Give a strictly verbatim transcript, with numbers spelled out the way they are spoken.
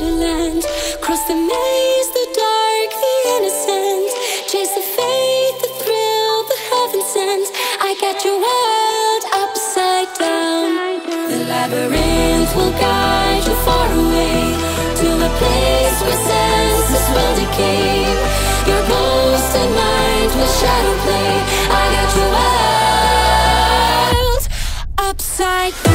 wonderland. Cross the maze, the dark, the innocent. Chase the faith, the thrill, the heaven sent. I got your world upside down. The labyrinth will guide you far away to a place where senses will decay. Your ghost and mind will shadow play. I got your world upside down.